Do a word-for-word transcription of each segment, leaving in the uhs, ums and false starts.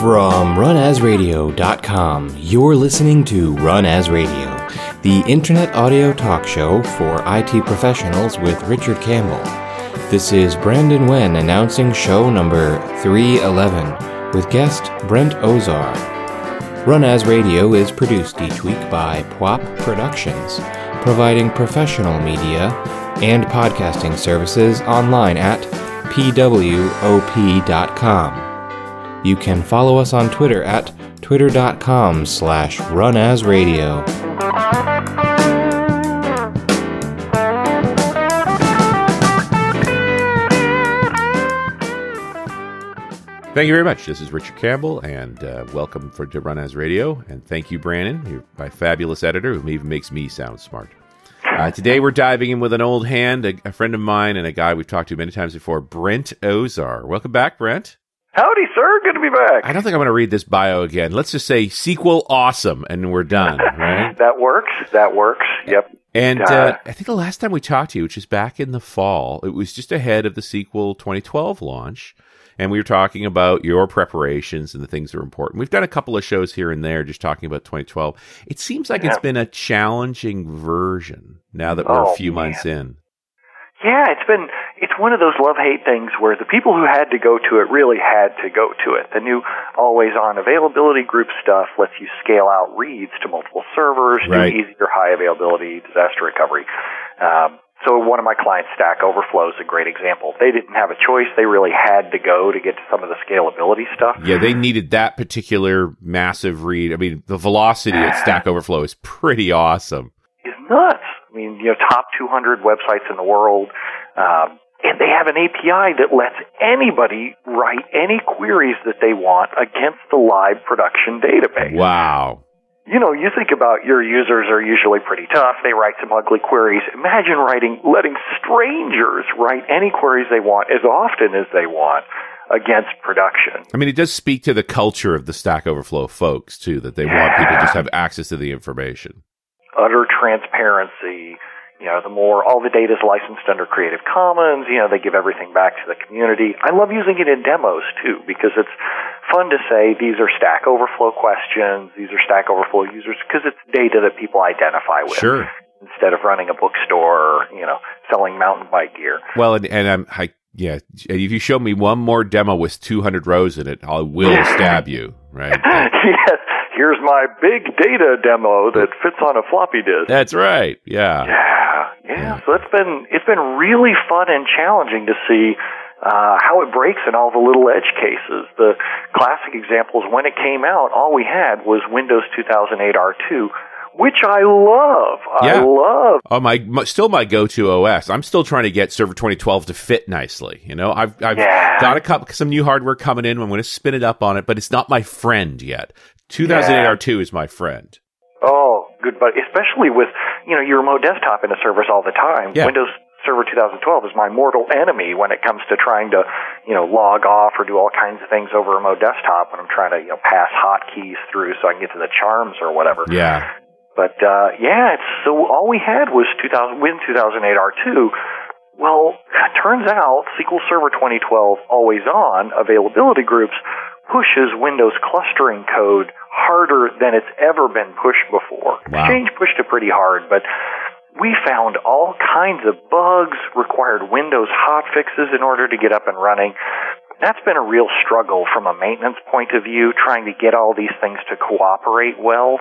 From run as radio dot com, you're listening to Run As Radio, the internet audio talk show for I T professionals with Richard Campbell. This is Brandon Wen announcing show number three eleven with guest Brent Ozar. Run As Radio is produced each week by P W A P Productions, providing professional media and podcasting services online at P W O P dot com. You can follow us on Twitter at twitter.com slash runasradio. Thank you very much. This is Richard Campbell, and uh, welcome for, to Run As Radio. And thank you, Brandon, you're my fabulous editor, who even makes me sound smart. Uh, today we're diving in with an old hand, a, a friend of mine, and a guy we've talked to many times before, Brent Ozar. Welcome back, Brent. Howdy, sir. Good to be back. I don't think I'm going to read this bio again. Let's just say sequel awesome, and we're done, right? That works. That works. Yep. And uh, I think the last time we talked to you, which is back in the fall, it was just ahead of the sequel twenty twelve launch, and we were talking about your preparations and the things that are important. We've done a couple of shows here and there just talking about twenty twelve. It seems like yeah. it's been a challenging version now that we're oh, a few man. months in. Yeah, it's been, it's one of those love-hate things where the people who had to go to it really had to go to it. The new always-on availability group stuff lets you scale out reads to multiple servers, right. do easier high-availability disaster recovery. Um, so one of my clients, Stack Overflow, is a great example. They didn't have a choice. They really had to go to get to some of the scalability stuff. Yeah, they needed that particular massive read. I mean, the velocity at Stack Overflow is pretty awesome. It's nuts. I mean, you know, top two hundred websites in the world, um, and they have an A P I that lets anybody write any queries that they want against the live production database. Wow. You know, you think about your users are usually pretty tough. They write some ugly queries. Imagine writing, letting strangers write any queries they want as often as they want against production. I mean, it does speak to the culture of the Stack Overflow folks, too, that they yeah. want people to just have access to the information. Utter transparency. You know, the more, all the data is licensed under Creative Commons, you know, they give everything back to the community. I love using it in demos, too, because it's fun to say these are Stack Overflow questions, these are Stack Overflow users, because it's data that people identify with. Sure. Instead of running a bookstore or, you know, selling mountain bike gear. Well, and, and I'm, I, yeah, if you show me one more demo with two hundred rows in it, I will stab you, right? Yes. Here's my big data demo that fits on a floppy disk. That's right. Yeah. Yeah. Yeah. yeah. So it's been it's been really fun and challenging to see uh, how it breaks in all the little edge cases. The classic example is when it came out, all we had was Windows two thousand eight R two, which I love. Yeah. I love. Oh my, my, still my go-to O S. I'm still trying to get Server twenty twelve to fit nicely. You know, I've I've yeah. got a couple some new hardware coming in. I'm going to spin it up on it, but it's not my friend yet. two thousand eight yeah. R two is my friend. Oh, good, but especially with, you know, your remote desktop into servers all the time. Yeah. Windows Server twenty twelve is my mortal enemy when it comes to trying to, you know, log off or do all kinds of things over remote desktop when I'm trying to, you know, pass hotkeys through so I can get to the charms or whatever. Yeah. But, uh, yeah, it's, so all we had was two thousand, Win two thousand eight R two. Well, turns out S Q L Server twenty twelve always on availability groups pushes Windows clustering code harder than it's ever been pushed before. Wow. Exchange pushed it pretty hard, but we found all kinds of bugs, required Windows hotfixes in order to get up and running. That's been a real struggle from a maintenance point of view, trying to get all these things to cooperate well.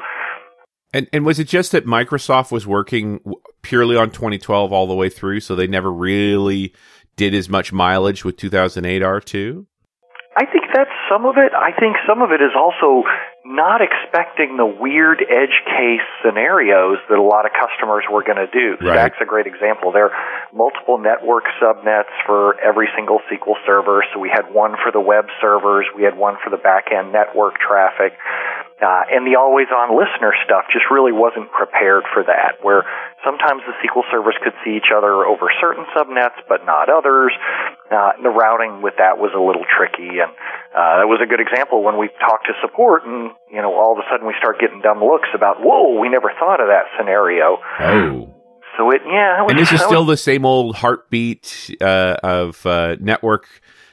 And and was it just that Microsoft was working purely on twenty twelve all the way through, so they never really did as much mileage with two thousand eight R two? I think that's some of it. I think some of it is also not expecting the weird edge case scenarios that a lot of customers were going to do. Right. Stack's a great example. There are multiple network subnets for every single S Q L server. So we had one for the web servers. We had one for the back-end network traffic. Uh, and the always-on listener stuff just really wasn't prepared for that, where sometimes the S Q L servers could see each other over certain subnets, but not others. Uh, the routing with that was a little tricky, and uh, that was a good example when we talked to support, and you know, all of a sudden we start getting dumb looks about, whoa, we never thought of that scenario. Oh. So it, yeah. It was, and this is still was, the same old heartbeat uh, of uh, network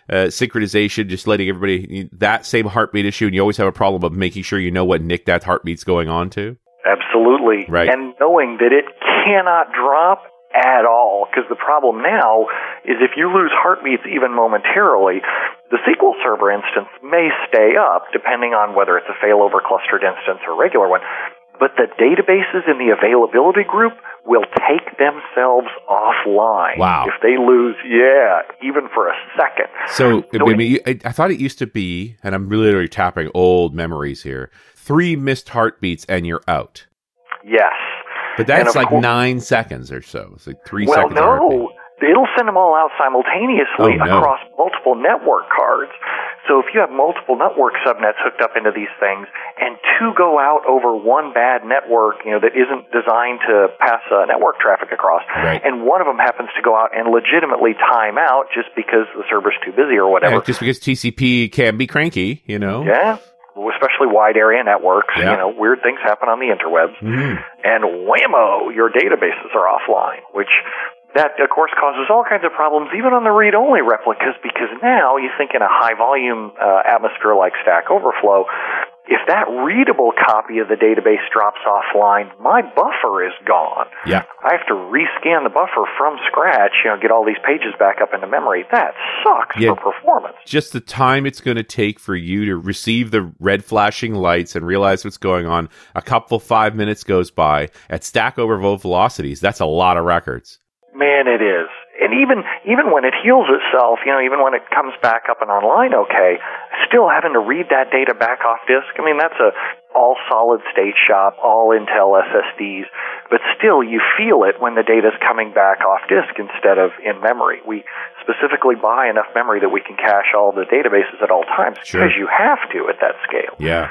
uh, synchronization, just letting everybody, that same heartbeat issue, and you always have a problem of making sure you know what nick that heartbeat's going on to? Absolutely. Right. And knowing that it cannot drop at all, because the problem now is if you lose heartbeats even momentarily, the S Q L Server instance may stay up, depending on whether it's a failover clustered instance or a regular one, but the databases in the availability group will take themselves offline. Wow. If they lose, yeah, even for a second. So, So I mean, I, I thought it used to be, and I'm literally tapping old memories here, three missed heartbeats and you're out. Yes. But that's like course, nine seconds or so. It's like three well, seconds. Well, no. It'll send them all out simultaneously oh, no. across multiple network cards. So if you have multiple network subnets hooked up into these things, and two go out over one bad network, you know, that isn't designed to pass uh, network traffic across, right. and one of them happens to go out and legitimately time out just because the server's too busy or whatever. Yeah, just because T C P can be cranky, you know. Yeah. Especially wide area networks, yeah. you know, weird things happen on the interwebs. Mm-hmm. And whammo, your databases are offline, which that, of course, causes all kinds of problems, even on the read-only replicas, because now you think in a high-volume uh, atmosphere like Stack Overflow, if that readable copy of the database drops offline, my buffer is gone. Yeah. I have to rescan the buffer from scratch, you know, get all these pages back up into memory. That sucks yeah. for performance. Just the time it's going to take for you to receive the red flashing lights and realize what's going on, a couple five minutes goes by at Stack Overflow velocities. That's a lot of records. Man, it is. And even even when it heals itself, you know, even when it comes back up and online okay, still having to read that data back off disk, I mean, that's a all solid-state shop, all Intel S S Ds, but still you feel it when the data's coming back off disk instead of in memory. We specifically buy enough memory that we can cache all the databases at all times, sure. because you have to at that scale. Yeah.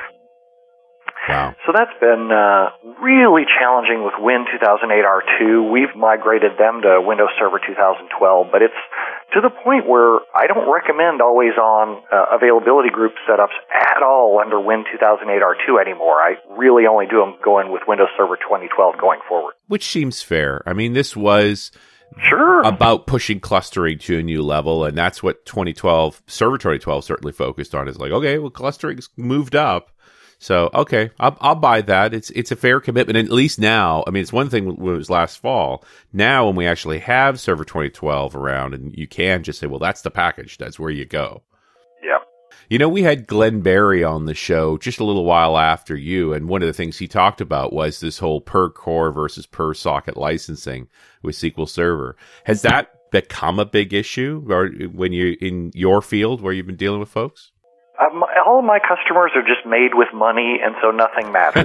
Wow. So that's been uh, really challenging with Win two thousand eight R two. We've migrated them to Windows Server two thousand twelve, but it's to the point where I don't recommend always-on uh, availability group setups at all under Win two thousand eight R two anymore. I really only do them going with Windows Server twenty twelve going forward. Which seems fair. I mean, this was sure about pushing clustering to a new level, and that's what twenty twelve, Server twenty twelve certainly focused on. Is like, okay, well, clustering's moved up. So, okay, I'll, I'll buy that. It's it's a fair commitment. And at least now, I mean, it's one thing when it was last fall. Now, when we actually have Server twenty twelve around, and you can just say, well, that's the package. That's where you go. Yeah. You know, we had Glenn Berry on the show just a little while after you, and one of the things he talked about was this whole per core versus per socket licensing with S Q L Server. Has that become a big issue or when you're in your field where you've been dealing with folks? Um, all of my customers are just made with money, and so nothing matters.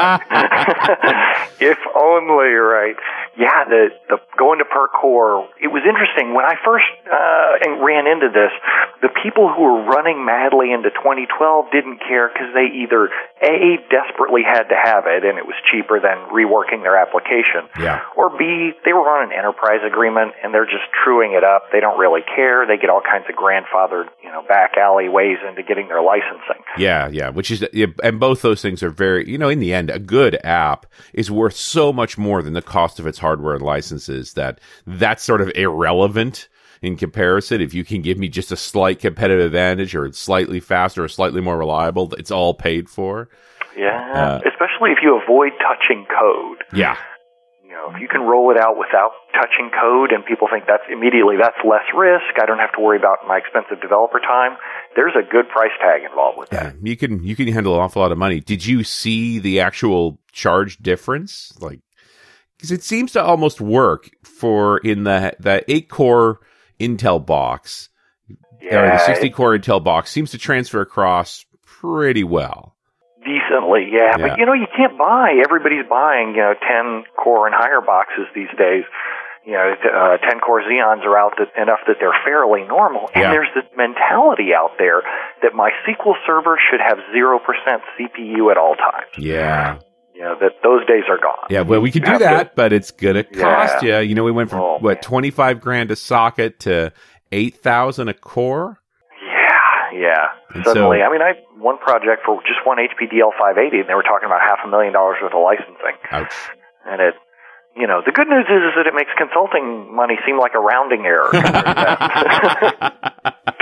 If only, right? Yeah, the, the going to per core. It was interesting when I first uh, ran into this. The people who were running madly into twenty twelve didn't care because they either A, desperately had to have it, and it was cheaper than reworking their application, yeah. or B, they were on an enterprise agreement and they're just truing it up. They don't really care. They get all kinds of grandfathered, you know, back alley ways into getting their licensing. Yeah, yeah, which is, and both those things are very, you know, in the end, a good app is worth so much more than the cost of its hardware and licenses that that's sort of irrelevant in comparison. If you can give me just a slight competitive advantage or it's slightly faster or slightly more reliable, it's all paid for. Yeah, uh, especially if you avoid touching code. Yeah. You know, if you can roll it out without touching code and people think that's immediately that's less risk, I don't have to worry about my expensive developer time, there's a good price tag involved with that. Yeah, you can you can handle an awful lot of money. Did you see the actual charge difference? Like, because it seems to almost work for in the the eight core Intel box, yeah, or the sixty core Intel box seems to transfer across pretty well. Decently, yeah. yeah. But, you know, you can't buy. Everybody's buying, you know, ten core and higher boxes these days. You know, uh, ten core Xeons are out that, enough that they're fairly normal. And yeah. there's this mentality out there that my S Q L Server should have zero percent C P U at all times. Yeah. You know, that those days are gone. Yeah, well, we could do that, to, but it's going to cost yeah. you. You know, we went from, oh, what, man. twenty-five grand a socket to eight thousand a core? Yeah, yeah. And Suddenly, so, I mean, I had one project for just one H P D L five eighty, and they were talking about half a million dollars worth of licensing. Ouch. And it, you know, the good news is, is that it makes consulting money seem like a rounding error.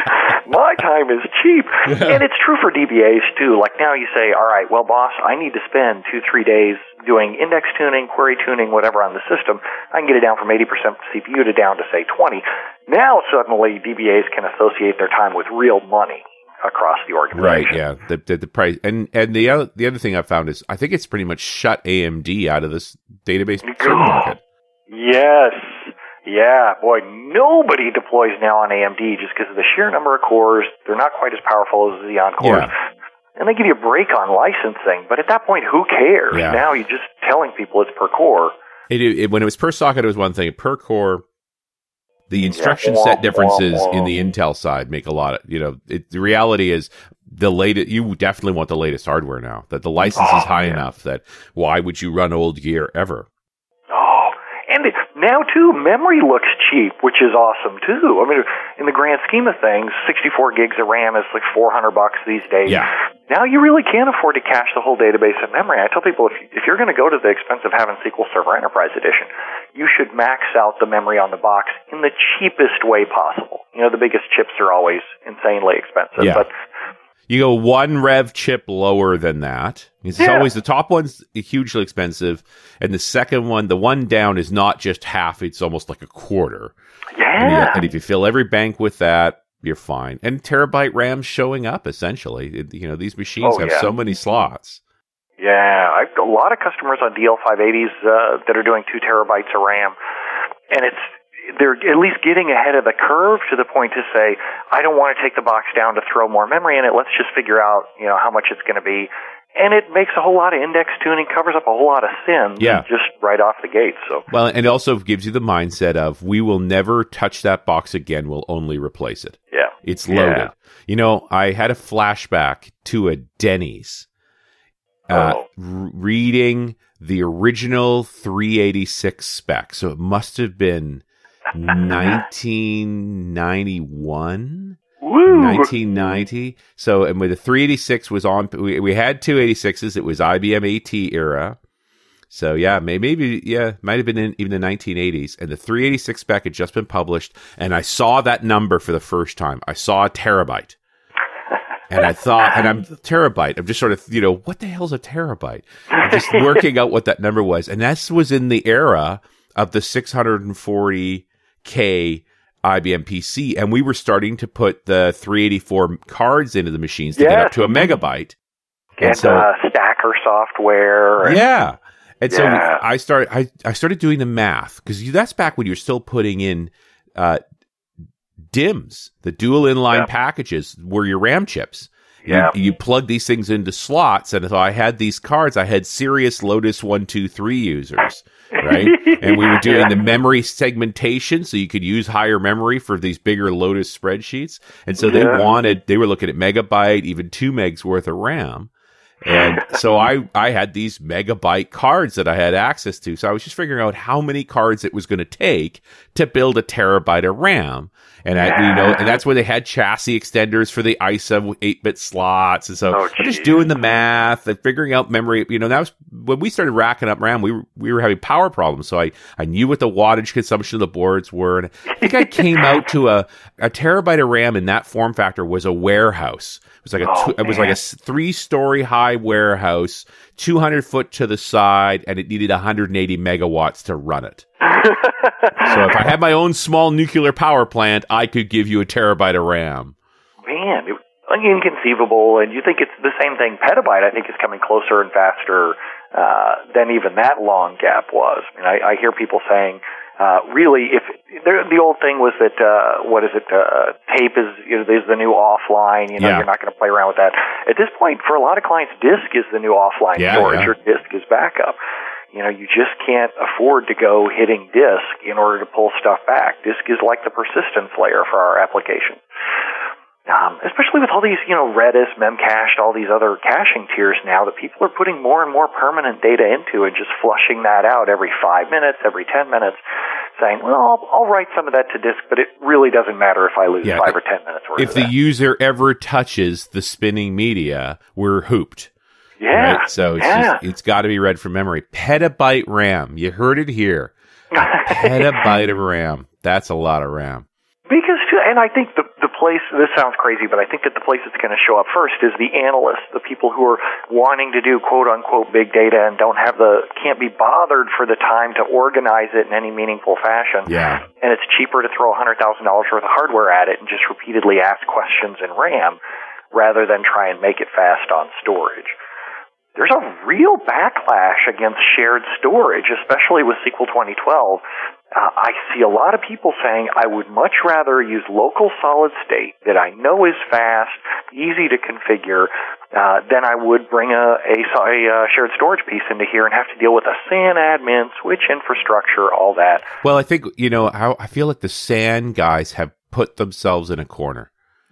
My time is cheap. Yeah. And it's true for D B As, too. Like now you say, all right, well, boss, I need to spend two, three days doing index tuning, query tuning, whatever on the system. I can get it down from eighty percent C P U to down to, say, twenty. Now, suddenly, D B As can associate their time with real money across the organization. Right, yeah. The, the, the price. And, and the, other, the other thing I found is I think it's pretty much shut A M D out of this database server market. Yes. Yeah, boy, nobody deploys now on A M D just because of the sheer number of cores. They're not quite as powerful as Xeon cores. Yeah. And they give you a break on licensing, but at that point, who cares? Yeah. Now you're just telling people it's per core. It, it, when it was per socket, it was one thing. Per core, the instruction yeah. set differences wah, wah. in the Intel side make a lot of, you know, it, the reality is the latest, you definitely want the latest hardware now, that the license oh, is high yeah. enough that why would you run old gear ever? And now, too, memory looks cheap, which is awesome, too. I mean, in the grand scheme of things, sixty-four gigs of RAM is like four hundred bucks these days. Yeah. Now you really can't afford to cache the whole database of memory. I tell people, if, if you're going to go to the expense of having S Q L Server Enterprise Edition, you should max out the memory on the box in the cheapest way possible. You know, the biggest chips are always insanely expensive, yeah. but you go one rev chip lower than that. It's yeah. always the top one's hugely expensive, and the second one, the one down, is not just half; it's almost like a quarter. Yeah. And, you, and if you fill every bank with that, you're fine. And terabyte RAM's showing up essentially. It, you know, these machines oh, have yeah. so many slots. Yeah, I've got a lot of customers on D L five eighties uh, that are doing two terabytes of RAM, and it's. They're at least getting ahead of the curve to the point to say, I don't want to take the box down to throw more memory in it. Let's just figure out, you know, how much it's going to be. And it makes a whole lot of index tuning, covers up a whole lot of sins yeah. just right off the gate. So well, and it also gives you the mindset of, we will never touch that box again. We'll only replace it. Yeah. It's loaded. Yeah. You know, I had a flashback to a Denny's uh, oh. r- reading the original three eighty-six spec. So it must have been nineteen ninety-one, Woo. nineteen ninety. So, and when the three eighty-six was on, we, we had two eighty-sixes. It was I B M AT era. So yeah, maybe, maybe yeah, might have been in even the nineteen eighties. And the three eighty-six spec had just been published, and I saw that number for the first time. I saw a terabyte. And I thought, and I'm terabyte. I'm just sort of, you know, what the hell's a terabyte? I'm just working out what that number was. And that was in the era of the six forty K I B M P C, and we were starting to put the three eighty-four cards into the machines to yes. get up to a megabyte. And, and so, uh, stacker software. And, yeah. And yeah. so I started, I, I started doing the math, because that's back when you're still putting in uh, D I Ms, the dual inline yeah. packages were your RAM chips. Yeah. You, you plug these things into slots, and so I had these cards. I had serious Lotus one two three users, right? And we were doing yeah. the memory segmentation, so you could use higher memory for these bigger Lotus spreadsheets. And so they yeah. wanted, they were looking at megabyte, even two megs worth of RAM. And so I, I had these megabyte cards that I had access to. So I was just figuring out how many cards it was going to take to build a terabyte of RAM. And I, you know, and that's where they had chassis extenders for the I S A eight bit slots. And so oh, I'm just doing the math and figuring out memory. You know, that was when we started racking up RAM. We were, we were having power problems. So I, I knew what the wattage consumption of the boards were. And I think I came out to a, a terabyte of RAM in that form factor was a warehouse. It was like a, oh, two, it was like a three story high warehouse, two hundred foot to the side, and it needed one hundred eighty megawatts to run it. So if I had my own small nuclear power plant, I could give you a terabyte of RAM. Man, it was inconceivable. And you think it's the same thing. Petabyte, I think, is coming closer and faster uh, than even that long gap was. I mean, I, I hear people saying, uh, really, if the old thing was that, uh, what is it, uh, tape is, you know, is the new offline, you know, yeah. you're not going to play around with that. At this point, for a lot of clients, disk is the new offline yeah, storage, yeah. or disk is backup. You know, you just can't afford to go hitting disk in order to pull stuff back. Disk is like the persistence layer for our application. Um, especially with all these, you know, Redis, Memcached, all these other caching tiers now that people are putting more and more permanent data into and just flushing that out every five minutes, every ten minutes, saying, well, I'll, I'll write some of that to disk, but it really doesn't matter if I lose yeah, five or ten minutes worth If of the that. user ever touches the spinning media, we're hooped. Yeah. Right? So it's, yeah. just, it's got to be read from memory. Petabyte RAM. You heard it here. A petabyte of RAM. That's a lot of RAM. Because, and I think the the place, this sounds crazy, but I think that the place that's going to show up first is the analysts, the people who are wanting to do quote-unquote big data and don't have the, can't be bothered for the time to organize it in any meaningful fashion. Yeah. And it's cheaper to throw one hundred thousand dollars worth of hardware at it and just repeatedly ask questions in RAM rather than try and make it fast on storage. There's a real backlash against shared storage, especially with S Q L twenty twelve. Uh, I see a lot of people saying, I would much rather use local solid state that I know is fast, easy to configure, uh, than I would bring a, a, a shared storage piece into here and have to deal with a S A N admin, switch infrastructure, all that. Well, I think, you know, how I feel like the S A N guys have put themselves in a corner.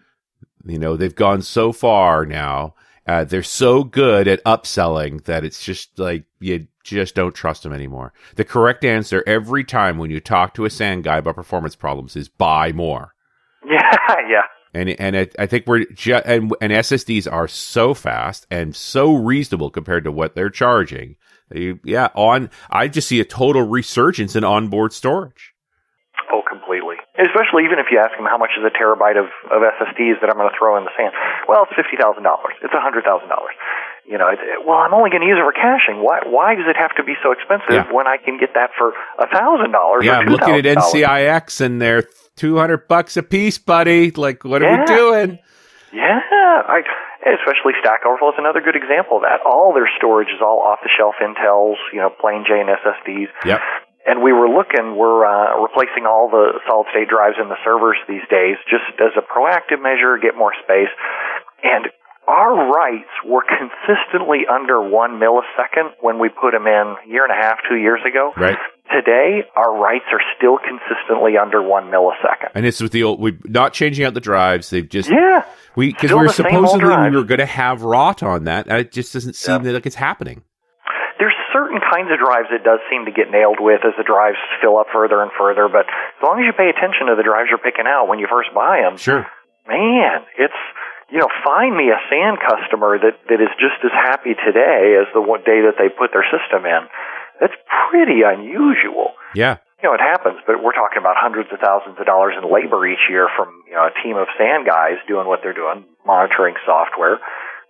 You know, they've gone so far now. Uh, they're so good at upselling that it's just like you just don't trust them anymore. The correct answer every time when you talk to a S A N guy about performance problems is buy more. Yeah, yeah. And and I, I think we're ju- and and S S Ds are so fast and so reasonable compared to what they're charging. They, yeah, on I just see a total resurgence in onboard storage. Oh, completely. Especially even if you ask them how much is a terabyte of, of S S Ds that I'm going to throw in the S A N. Well, it's fifty thousand dollars. It's one hundred thousand dollars. You know, it, well, I'm only going to use it for caching. Why Why does it have to be so expensive yeah. when I can get that for one thousand dollars yeah, or I'm looking at N C I X and they're two hundred bucks a piece, buddy. Like, what yeah. are we doing? Yeah, I, especially Stack Overflow is another good example of that. All their storage is all off-the-shelf Intels, you know, plain Jane S S Ds. Yep. And we were looking, we're uh, replacing all the solid-state drives in the servers these days just as a proactive measure, get more space. And our writes were consistently under one millisecond when we put them in a year and a half, two years ago. Right. Today, our writes are still consistently under one millisecond. And it's with the old, we're not changing out the drives. They've just, yeah, we because still we were the same old supposedly we drives. were going to have R O T on that, and it just doesn't seem Yep. like it's happening. There's certain kinds of drives it does seem to get nailed with as the drives fill up further and further, but as long as you pay attention to the drives you're picking out when you first buy them, Sure. man, it's, you know, find me a S A N customer that, that is just as happy today as the one day that they put their system in. That's pretty unusual. Yeah. You know, it happens, but we're talking about hundreds of thousands of dollars in labor each year from, you know, a team of S A N guys doing what they're doing, monitoring software,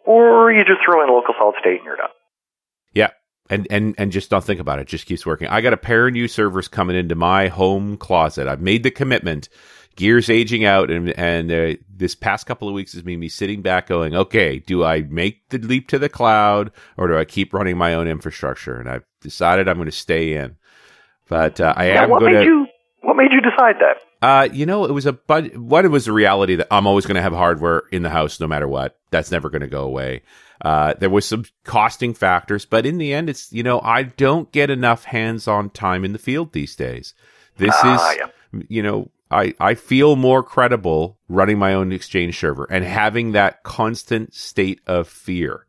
or you just throw in local solid state and you're done. Yeah. And, and and just don't think about it. It just keeps working. I got a pair of new servers coming into my home closet. I've made the commitment. Gear's aging out, and and uh, this past couple of weeks has made me sitting back going, okay, do I make the leap to the cloud, or do I keep running my own infrastructure? And I've decided I'm going to stay in. But uh, I now, am what going made to... You, what made you decide that? Uh, you know, it was a bud- one. It was the reality that I'm always going to have hardware in the house no matter what. That's never going to go away. Uh, there was some costing factors, but in the end, it's, you know, I don't get enough hands-on time in the field these days. This Ah, is, yeah. you know, I, I feel more credible running my own Exchange server and having that constant state of fear.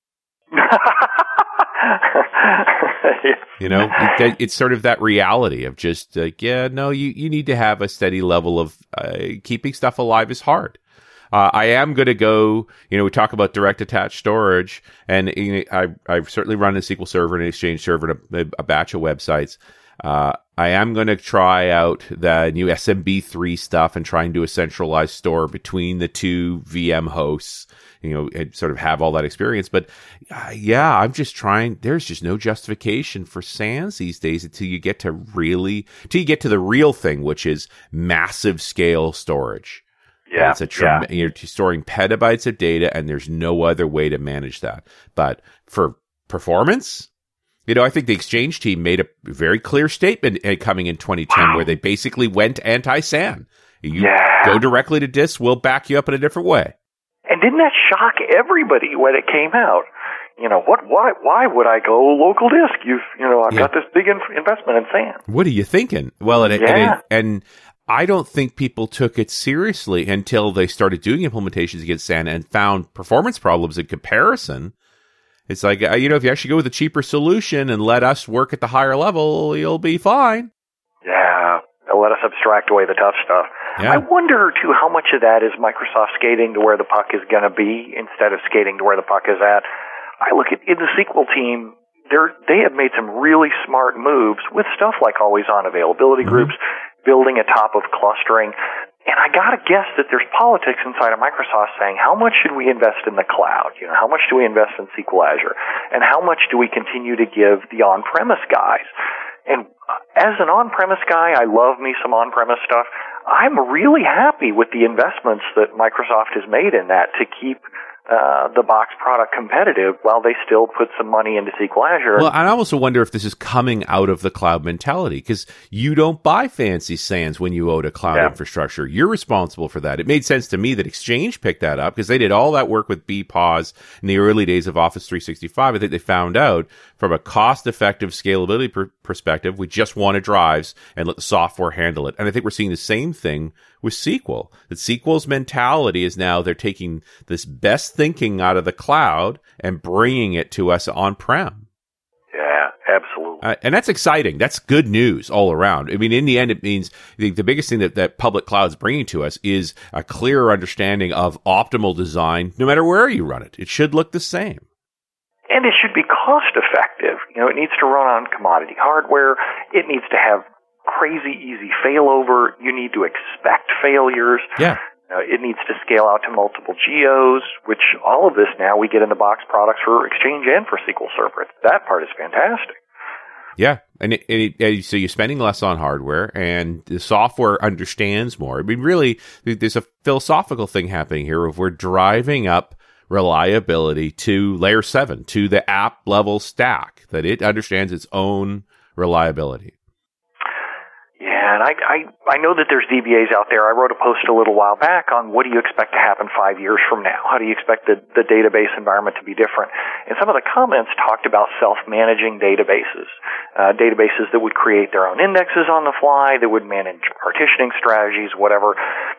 You know, it, it's sort of that reality of just like, yeah, no, you, you need to have a steady level of uh, keeping stuff alive is hard. Uh, I am going to go, you know, we talk about direct attached storage, and you know, I, I've certainly run a S Q L server and an Exchange server and a, a batch of websites. Uh, I am going to try out the new S M B three stuff and try and do a centralized store between the two V M hosts, you know, and sort of have all that experience. But uh, yeah, I'm just trying. There's just no justification for S A Ns these days until you get to really, until you get to the real thing, which is massive scale storage. Yeah, and it's a trem- yeah. You're storing petabytes of data, and there's no other way to manage that. But for performance, you know, I think the Exchange team made a very clear statement uh, coming in twenty ten wow. where they basically went anti-S A N. You yeah. go directly to disk, we'll back you up in a different way. And didn't that shock everybody when it came out? You know, what? Why? Why would I go local disk? You've, you know, I've yeah. got this big in- investment in S A N. What are you thinking? Well, and, yeah. and, and I don't think people took it seriously until they started doing implementations against S A N and found performance problems in comparison. It's like, you know, if you actually go with a cheaper solution and let us work at the higher level, you'll be fine. Yeah, they'll let us abstract away the tough stuff. Yeah. I wonder, too, how much of that is Microsoft skating to where the puck is going to be instead of skating to where the puck is at. I look at in the S Q L team, they're, they have made some really smart moves with stuff like always-on availability mm-hmm. groups, building a top of clustering. And I got to guess that there's politics inside of Microsoft saying, how much should we invest in the cloud? You know, how much do we invest in S Q L Azure? And how much do we continue to give the on-premise guys? And as an on-premise guy, I love me some on-premise stuff. I'm really happy with the investments that Microsoft has made in that to keep uh, the box product competitive while they still put some money into S Q L Azure. Well, I also wonder if this is coming out of the cloud mentality, because you don't buy fancy SANs when you own a cloud yeah. infrastructure. You're responsible for that. It made sense to me that Exchange picked that up because they did all that work with B P O S in the early days of Office three sixty-five. I think they found out from a cost-effective scalability per- perspective, we just wanted drives and let the software handle it. And I think we're seeing the same thing with S Q L. That S Q L's mentality is now they're taking this best thinking out of the cloud and bringing it to us on-prem. Yeah, absolutely. Uh, and that's exciting. That's good news all around. I mean, in the end, it means the, the biggest thing that, that public cloud is bringing to us is a clearer understanding of optimal design, no matter where you run it. It should look the same. And it should be cost effective. You know, it needs to run on commodity hardware. It needs to have crazy easy failover. You need to expect failures. Yeah. Uh, it needs to scale out to multiple geos, which all of this now we get in the box products for Exchange and for S Q L Server. That part is fantastic. Yeah, and, it, it, it, so you're spending less on hardware, and the software understands more. I mean, really, there's a philosophical thing happening here of we're driving up reliability to layer seven, to the app level stack, that it understands its own reliability. Yeah, and I, I I know that there's D B As out there. I wrote a post a little while back on what do you expect to happen five years from now? How do you expect the, the database environment to be different? And some of the comments talked about self-managing databases, uh, databases that would create their own indexes on the fly, that would manage partitioning strategies, whatever.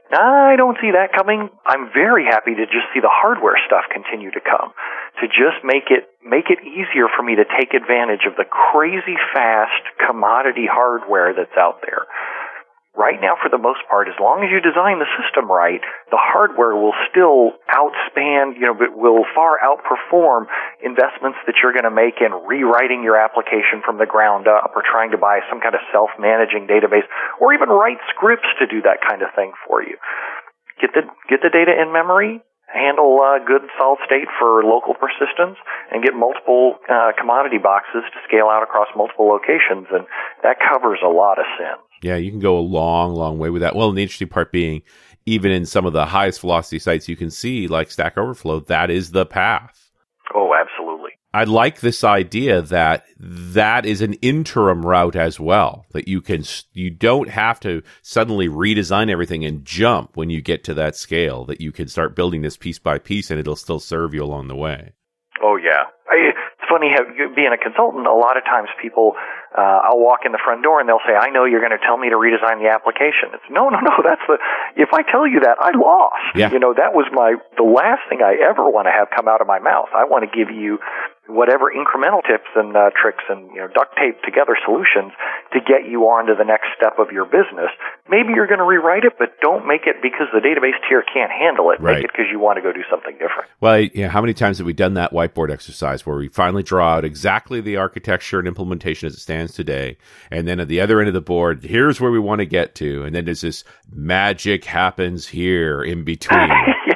I don't see that coming. I'm very happy to just see the hardware stuff continue to come, to just make it make it easier for me to take advantage of the crazy fast commodity hardware that's out there. Right now, for the most part, as long as you design the system right, the hardware will still outspan, you know, will far outperform investments that you're going to make in rewriting your application from the ground up, or trying to buy some kind of self-managing database, or even write scripts to do that kind of thing for you. Get the get the data in memory, handle uh, good solid state for local persistence, and get multiple uh, commodity boxes to scale out across multiple locations, and that covers a lot of sins. Yeah, you can go a long, long way with that. Well, and the interesting part being, even in some of the highest velocity sites you can see, like Stack Overflow, that is the path. Oh, absolutely. I like this idea that that is an interim route as well, that you can, you don't have to suddenly redesign everything and jump when you get to that scale, that you can start building this piece by piece and it'll still serve you along the way. Oh, yeah. I, it's funny, how, being a consultant, a lot of times people, uh, I'll walk in the front door and they'll say, I know you're going to tell me to redesign the application. It's no, no, no, that's the, if I tell you that, I lost. Yeah. You know, that was my, the last thing I ever want to have come out of my mouth. I want to give you whatever incremental tips and uh, tricks and, you know, duct tape together solutions to get you on to the next step of your business. Maybe you're going to rewrite it, but don't make it because the database tier can't handle it. Right. Make it because you want to go do something different. Well, yeah, how many times have we done that whiteboard exercise where we finally draw out exactly the architecture and implementation as it stands today, and then at the other end of the board, here's where we want to get to, and then there's this magic happens here in between. Yes.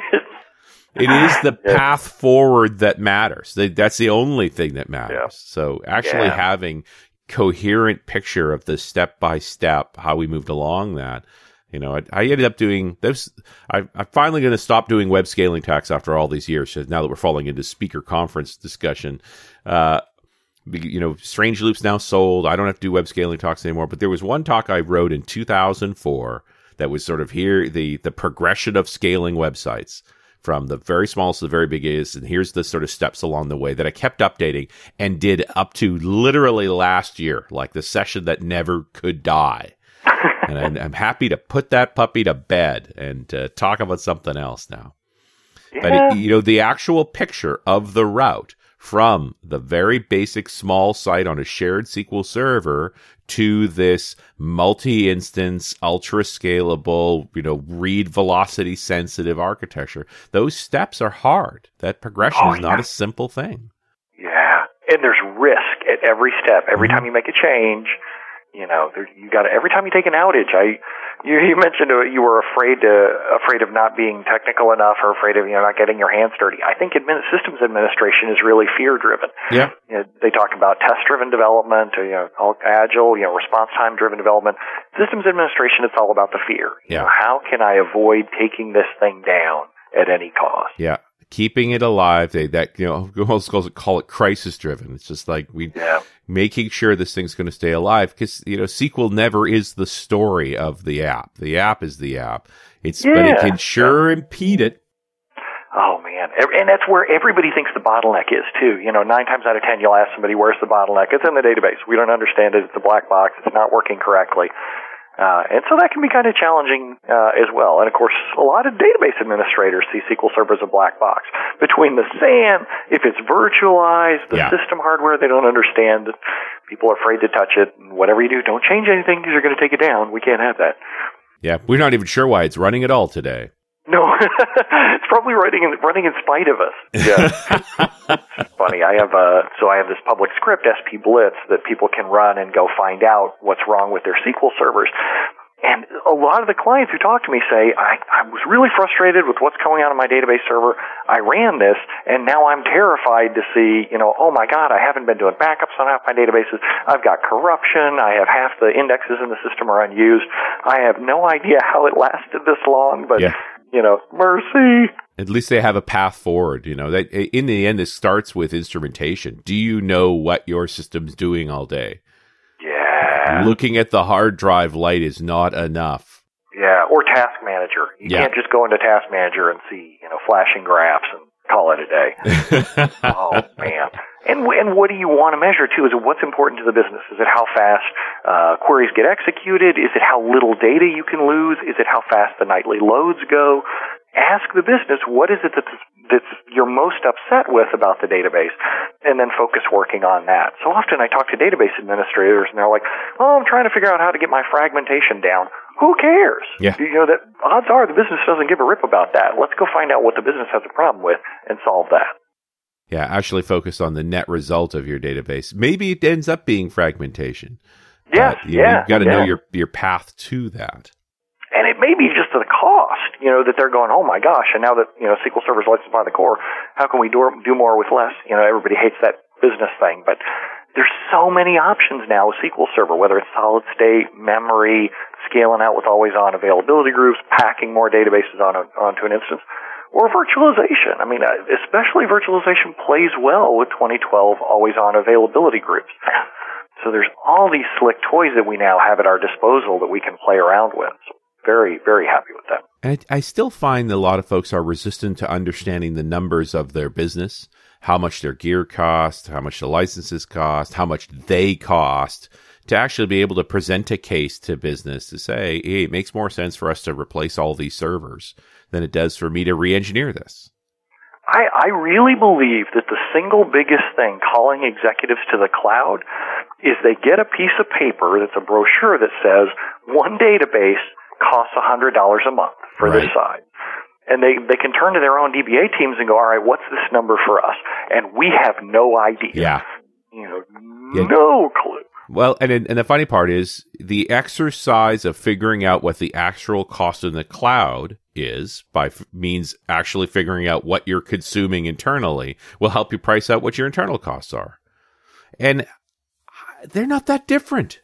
It is the Yeah. path forward that matters. That's the only thing that matters. Yeah. So actually Yeah. having coherent picture of the step by step, how we moved along that, you know, I, I ended up doing this. I, I'm finally going to stop doing web scaling talks after all these years. Now that we're falling into speaker conference discussion, uh, you know, Strange Loop's now sold. I don't have to do web scaling talks anymore. But there was one talk I wrote in two thousand four that was sort of here, the, the progression of scaling websites, from the very smallest to the very biggest, and here's the sort of steps along the way that I kept updating and did up to literally last year, like the session that never could die. And I'm, I'm happy to put that puppy to bed and uh, talk about something else now. Yeah. But, it, you know, the actual picture of the route from the very basic small site on a shared S Q L server to this multi-instance, ultra-scalable, you know, read velocity sensitive architecture. Those steps are hard. That progression Oh, is yeah. not a simple thing. Yeah, and there's risk at every step. Every Mm-hmm. time you make a change, you know, there, you got to. Every time you take an outage, I You, you mentioned you were afraid to afraid of not being technical enough, or afraid of you know not getting your hands dirty. I think admin, systems administration is really fear driven. Yeah, you know, they talk about test driven development, or, you know, all agile, you know, response time driven development. Systems administration, it's all about the fear. Yeah. You know, how can I avoid taking this thing down at any cost? Yeah. Keeping it alive, they that you know, almost calls it call it crisis driven. It's just like we yeah. making sure this thing's going to stay alive, because you know S Q L never is the story of the app. The app is the app. It's yeah. but it can sure yeah. impede it. Oh man, and that's where everybody thinks the bottleneck is too. You know, nine times out of ten, you'll ask somebody, "Where's the bottleneck?" It's in the database. We don't understand it. It's a black box. It's not working correctly. Uh, and so that can be kind of challenging uh, as well. And, of course, a lot of database administrators see S Q L Server as a black box. Between the S A N, if it's virtualized, the yeah. system hardware they don't understand, people are afraid to touch it. And whatever you do, don't change anything because you're going to take it down. We can't have that. Yeah, we're not even sure why it's running at all today. No, it's probably running in, running in spite of us. Yeah. Funny. I have a, so I have this public script, S P Blitz, that people can run and go find out what's wrong with their S Q L servers. And a lot of the clients who talk to me say, I, I was really frustrated with what's going on in my database server. I ran this, and now I'm terrified to see, you know, oh my God, I haven't been doing backups on half my databases. I've got corruption. I have half the indexes in the system are unused. I have no idea how it lasted this long, but... Yeah. You know, mercy. At least they have a path forward. You know, that in the end, this starts with instrumentation. Do you know what your system's doing all day? Yeah. Looking at the hard drive light is not enough. Yeah, or Task Manager. You yeah. can't just go into Task Manager and see, you know, flashing graphs and call it a day. Oh, man. And, and what do you want to measure, too? Is it what's important to the business? Is it how fast uh, queries get executed? Is it how little data you can lose? Is it how fast the nightly loads go? Ask the business, what is it that's, that's you're most upset with about the database? And then focus working on that. So often I talk to database administrators, and they're like, oh, I'm trying to figure out how to get my fragmentation down. Who cares? Yeah. You know, that odds are the business doesn't give a rip about that. Let's go find out what the business has a problem with and solve that. Yeah, actually focus on the net result of your database. Maybe it ends up being fragmentation. Yes, uh, you yeah. know, you've got to yeah. know your your path to that. And it may be just the cost, you know, that they're going, oh my gosh, and now that, you know, S Q L Server's licensed by the core, how can we do, do more with less? You know, everybody hates that business thing, but there's so many options now with S Q L Server, whether it's solid state, memory, scaling out with always-on availability groups, packing more databases on a, onto an instance, or virtualization. I mean, especially virtualization plays well with twenty twelve always-on availability groups. So there's all these slick toys that we now have at our disposal that we can play around with. So very, very happy with that. And I, I still find that a lot of folks are resistant to understanding the numbers of their business, how much their gear cost, how much the licenses cost, how much they cost, to actually be able to present a case to business to say, hey, it makes more sense for us to replace all these servers than it does for me to re-engineer this. I, I really believe that the single biggest thing calling executives to the cloud is they get a piece of paper that's a brochure that says one database costs one hundred dollars a month for right. this size. And they, they can turn to their own D B A teams and go, all right, what's this number for us? And we have no idea. Yeah. You know, yeah. no clue. Well, and and the funny part is the exercise of figuring out what the actual cost in the cloud is by f- means actually figuring out what you're consuming internally will help you price out what your internal costs are. And they're not that different.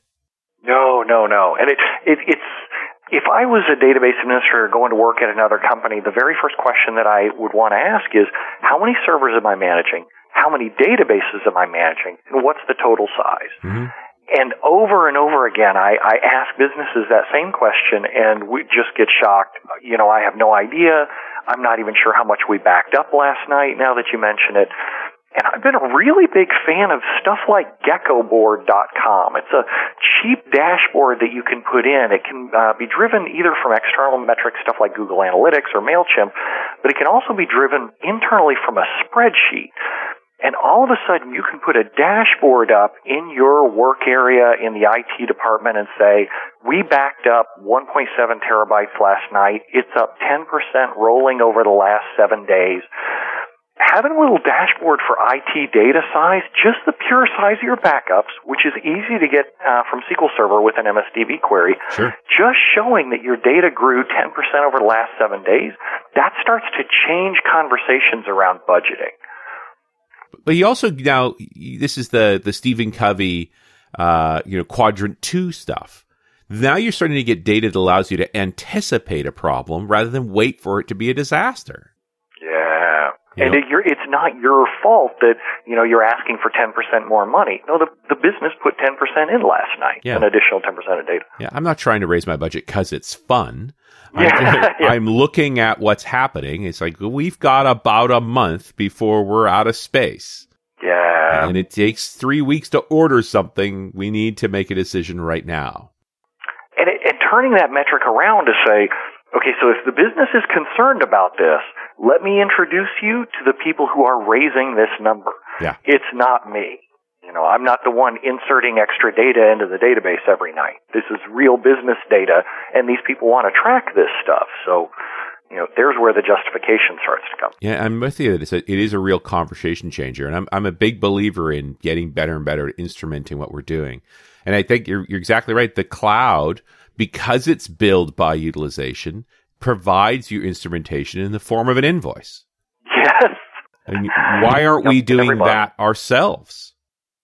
No, no, no. And it, it it's, if I was a database administrator going to work at another company, the very first question that I would want to ask is, how many servers am I managing? How many databases am I managing? And what's the total size? Mm-hmm. And over and over again, I, I ask businesses that same question, and we just get shocked. You know, I have no idea. I'm not even sure how much we backed up last night, now that you mention it. And I've been a really big fan of stuff like gecko board dot com. It's a cheap dashboard that you can put in. It can uh, be driven either from external metrics, stuff like Google Analytics or MailChimp, but it can also be driven internally from a spreadsheet. And all of a sudden, you can put a dashboard up in your work area in the I T department and say, we backed up one point seven terabytes last night. It's up ten percent rolling over the last seven days. having a little dashboard for I T data size, just the pure size of your backups, which is easy to get uh, from S Q L Server with an M S D B query, sure. just showing that your data grew ten percent over the last seven days, that starts to change conversations around budgeting. But you also, now, this is the, the Stephen Covey, uh, you know, quadrant two stuff. Now you're starting to get data that allows you to anticipate a problem rather than wait for it to be a disaster. Yeah. You and know? it, you're, it's not your fault that, you know, you're asking for ten percent more money. No, the, the business put ten percent in last night, yeah. an additional ten percent of data. Yeah, I'm not trying to raise my budget because it's fun. I'm, Yeah, yeah. I'm looking at what's happening. It's like, we've got about a month before we're out of space. Yeah. And it takes three weeks to order something. We need to make a decision right now. And, it, and turning that metric around to say, okay, so if the business is concerned about this, let me introduce you to the people who are raising this number. Yeah. It's not me. You know, I'm not the one inserting extra data into the database every night. This is real business data, and these people want to track this stuff. So, you know, there's where the justification starts to come. Yeah, I'm with you that it's a, it is a real conversation changer, and I'm I'm a big believer in getting better and better at instrumenting what we're doing. And I think you're you're exactly right. The cloud, because it's billed by utilization, provides you instrumentation in the form of an invoice. Yes. And why aren't we doing Everybody. that ourselves?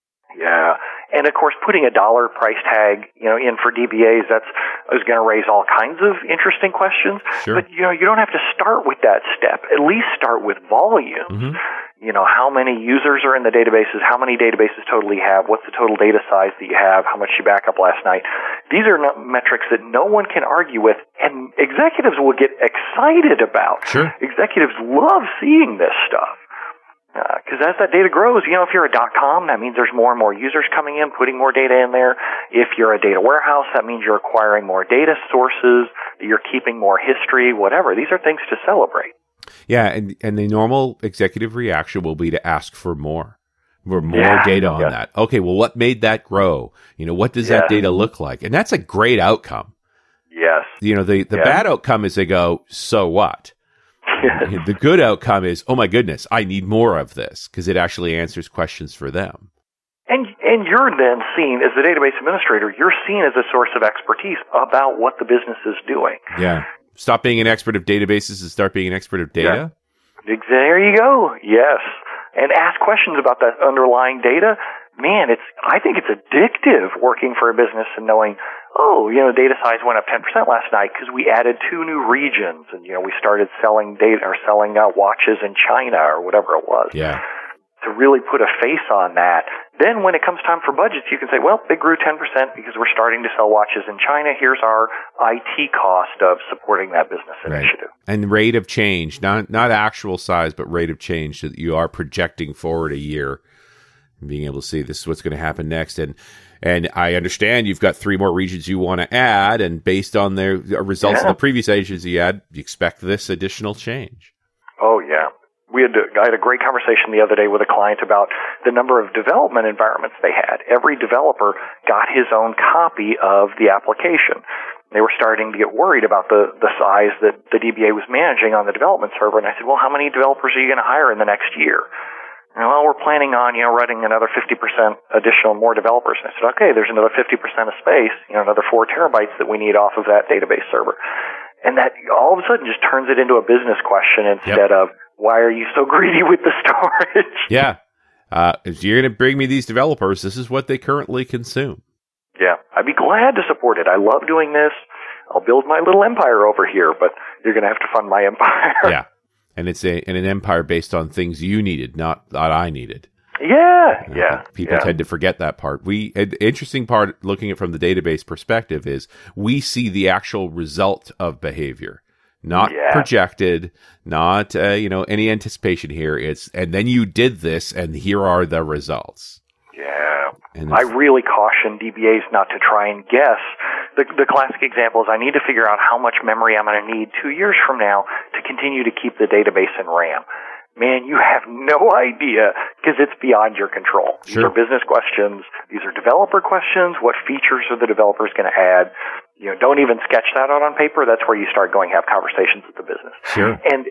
Yeah. And of course, putting a dollar price tag, you know, in for D B As, that's is going to raise all kinds of interesting questions. Sure. But, you know, you don't have to start with that step. At least start with volume. Mm-hmm. You know, how many users are in the databases? How many databases totally have? What's the total data size that you have? How much you back up last night? These are not metrics that no one can argue with, and executives will get excited about. Sure. Executives love seeing this stuff. Because uh, as that data grows, you know, if you're a .com, that means there's more and more users coming in, putting more data in there. If you're a data warehouse, that means you're acquiring more data sources, you're keeping more history, whatever. These are things to celebrate. Yeah, and, and the normal executive reaction will be to ask for more. For more Yeah, data on yeah. that. Okay, well, what made that grow? You know, what does Yeah. that data look like? And that's a great outcome. Yes. You know, the, the Yeah. bad outcome is they go, so what? Yes. The good outcome is, oh my goodness, I need more of this, because it actually answers questions for them. And and you're then seen, as the database administrator, you're seen as a source of expertise about what the business is doing. Yeah. Stop being an expert of databases and start being an expert of data. Yeah. There you go. Yes. And ask questions about that underlying data. Man, it's I think it's addictive working for a business and knowing, oh, you know, data size went up ten percent last night because we added two new regions, and, you know, we started selling data or selling uh, watches in China or whatever it was. Yeah. To really put a face on that. Then when it comes time for budgets, you can say, well, they grew ten percent because we're starting to sell watches in China. Here's our I T cost of supporting that business Right. initiative. And rate of change, not not actual size, but rate of change that you are projecting forward a year, and being able to see this is what's going to happen next. And and I understand you've got three more regions you want to add, and based on their results Yeah. of the previous regions you had, you expect this additional change. Oh, yeah. We had, I had a great conversation the other day with a client about the number of development environments they had. Every developer got his own copy of the application. They were starting to get worried about the, the size that the D B A was managing on the development server. And I said, well, how many developers are you going to hire in the next year? And, well, we're planning on, you know, running another fifty percent additional more developers. And I said, okay, there's another fifty percent of space, you know, another four terabytes that we need off of that database server. And that all of a sudden just turns it into a business question instead Yep. of, why are you so greedy with the storage? Yeah. Uh, if you're going to bring me these developers, this is what they currently consume. Yeah, I'd be glad to support it. I love doing this. I'll build my little empire over here, but you're going to have to fund my empire. Yeah. And it's a and an empire based on things you needed, not not I needed. Yeah, Uh, yeah. People yeah. tend to forget that part. We an interesting part looking at it from the database perspective is we see the actual result of behavior, not Yeah. projected, not uh, you know any anticipation here. It's and then you did this, and here are the results. Yeah. And I really caution D B As not to try and guess. The, the classic example is I need to figure out how much memory I'm going to need two years from now to continue to keep the database in RAM. Man, you have no idea because it's beyond your control. These Sure. are business questions. These are developer questions. What features are the developers going to add? You know, don't even sketch that out on paper. That's where you start going to have conversations with the business. Sure. And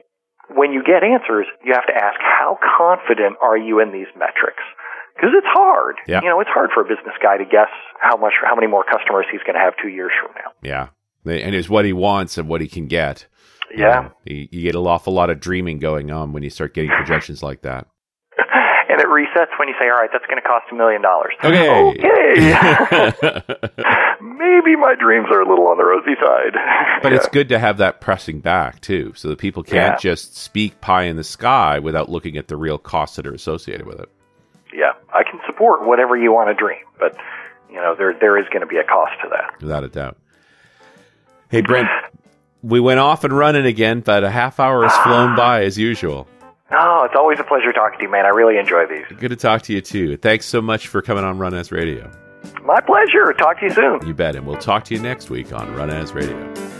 when you get answers, you have to ask, how confident are you in these metrics? Because it's hard. Yeah. You know, it's hard for a business guy to guess how much, how many more customers he's going to have two years from now. Yeah. And it's what he wants and what he can get. Yeah. You know, you, you get an awful lot of dreaming going on when you start getting projections like that. And it resets when you say, all right, that's going to cost a million dollars. Okay. Okay. Maybe my dreams are a little on the rosy side. But yeah. it's good to have that pressing back, too, so that people can't Yeah. just speak pie in the sky without looking at the real costs that are associated with it. Yeah, I can support whatever you want to dream, but, you know, there there is going to be a cost to that. Without a doubt. Hey, Brent, we went off and running again, but a half hour has flown by as usual. Oh, it's always a pleasure talking to you, man. I really enjoy these. Good to talk to you, too. Thanks so much for coming on Run As Radio. My pleasure. Talk to you soon. You bet. And we'll talk to you next week on Run As Radio.